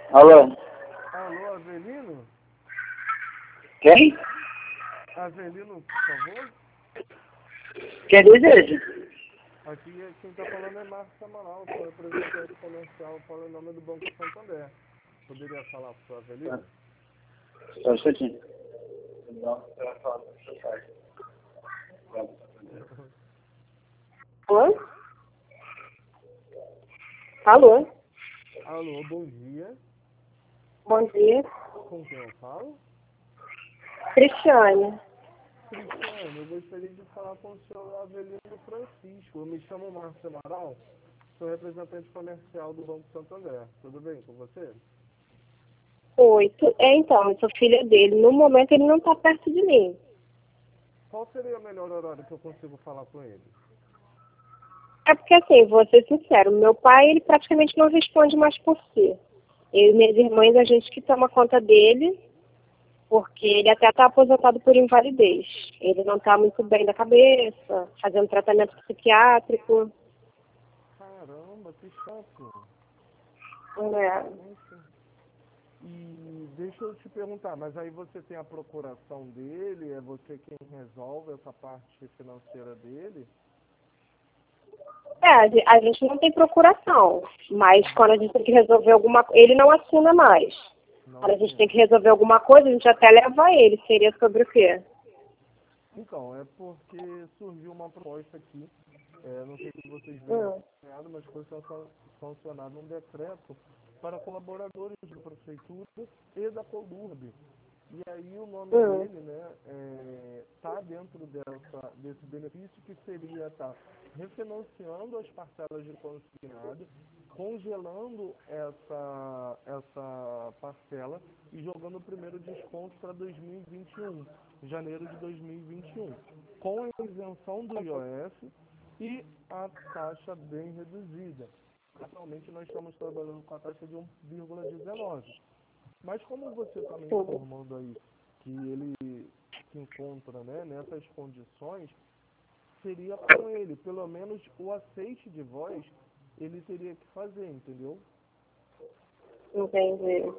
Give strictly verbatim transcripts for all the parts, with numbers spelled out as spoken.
Alô? Alô, Avelino? Quem? Avelino, por favor? Quem deseja? Aqui é- quem está falando é Marcos Amaral, sou representante comercial para o nome do Banco Santander. Poderia falar com o Avelino? Só um instantinho. Alô? Alô? Alô, bom dia. Bom dia. Com quem eu falo? Cristiane. Cristiano, eu gostaria de falar com o senhor Avelino Francisco. Eu me chamo Marcos Amaral, sou representante comercial do Banco Santander. Tudo bem com você? Oi. Tu... É, então, eu sou filha dele. No momento ele não está perto de mim. Qual seria o melhor horário que eu consigo falar com ele? É porque assim, vou ser sincero, meu pai ele praticamente não responde mais por si. Eu e minhas irmãs, a gente que toma conta dele, porque ele até está aposentado por invalidez. Ele não está muito bem da cabeça, fazendo tratamento psiquiátrico. Caramba, que chato. Né? Nossa. E deixa eu te perguntar, mas aí você tem a procuração dele? É você quem resolve essa parte financeira dele? É, a ge- a gente não tem procuração, mas quando a gente tem que resolver alguma coisa, ele não assina mais. Não Quando a gente tem. tem que resolver alguma coisa, a gente até leva ele. Seria sobre o quê? Então, é porque surgiu uma proposta aqui, é, não sei se vocês viram Hum. acompanhado, mas foi sancio- sancionado um decreto para colaboradores da Prefeitura e da Colurb. E aí o nome Hum. dele, né, é, tá dentro dessa, desse benefício que seria estar refinanciando as parcelas de consignado, congelando essa, essa parcela e jogando o primeiro desconto para dois mil e vinte e um, janeiro de dois mil e vinte e um, com a isenção do I O F e a taxa bem reduzida. Atualmente nós estamos trabalhando com a taxa de um vírgula dezenove. Mas como você está me Sim. informando aí que ele se encontra, né, nessas condições, seria com ele, pelo menos o aceite de voz, ele teria que fazer, entendeu? Entendi.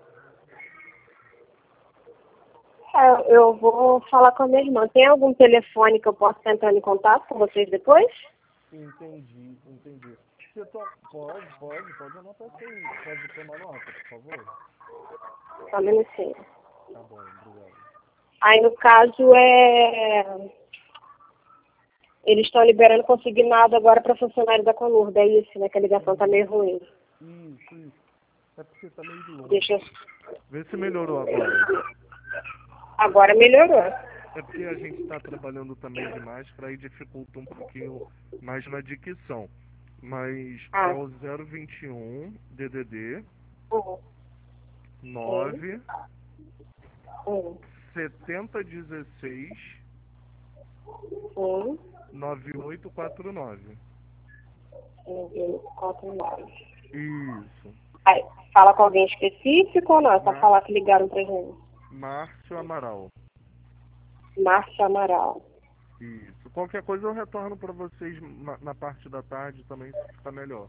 É, eu vou falar com a minha irmã. Tem algum telefone que eu possa estar entrando em contato com vocês depois? Entendi, entendi. Você to... Pode, pode, pode anotar isso aí. Pode tomar nota, por favor? Só um minutinho. Tá bom, obrigado. Aí, no caso, é... eles estão liberando consignado agora para funcionário da Colurb. É isso, né? Que a ligação tá meio ruim. Isso, isso. É porque tá meio longe. Deixa eu... Vê se melhorou agora. Agora melhorou. É porque a gente está trabalhando também demais para aí dificulta um pouquinho mais na dicção. Mas Ah. é o zero vinte e um D D D Uhum. nove Uhum. setenta dezesseis Uhum. nove oito quatro nove. Uhum. Quatro, nove. Isso. Aí, fala com alguém específico ou não? É só Mar... falar que ligaram pra gente. Márcio Amaral. Márcio Amaral. Isso. Qualquer coisa eu retorno para vocês na, na parte da tarde também, se ficar melhor.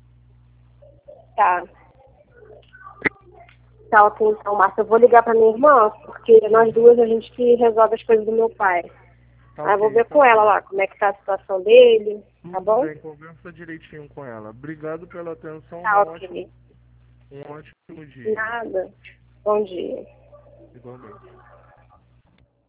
Tá. Tá, ok, então, Márcio. Eu vou ligar pra minha irmã, porque nós duas a gente que resolve as coisas do meu pai. Tá Aí eu vou ok, ver tá com ela ok. lá como é que tá a situação dele, tá Tudo bom? bem, conversa direitinho com ela. Obrigado pela atenção, Tá, um ok. ótimo, um ótimo dia. Nada. Bom dia. Igualmente.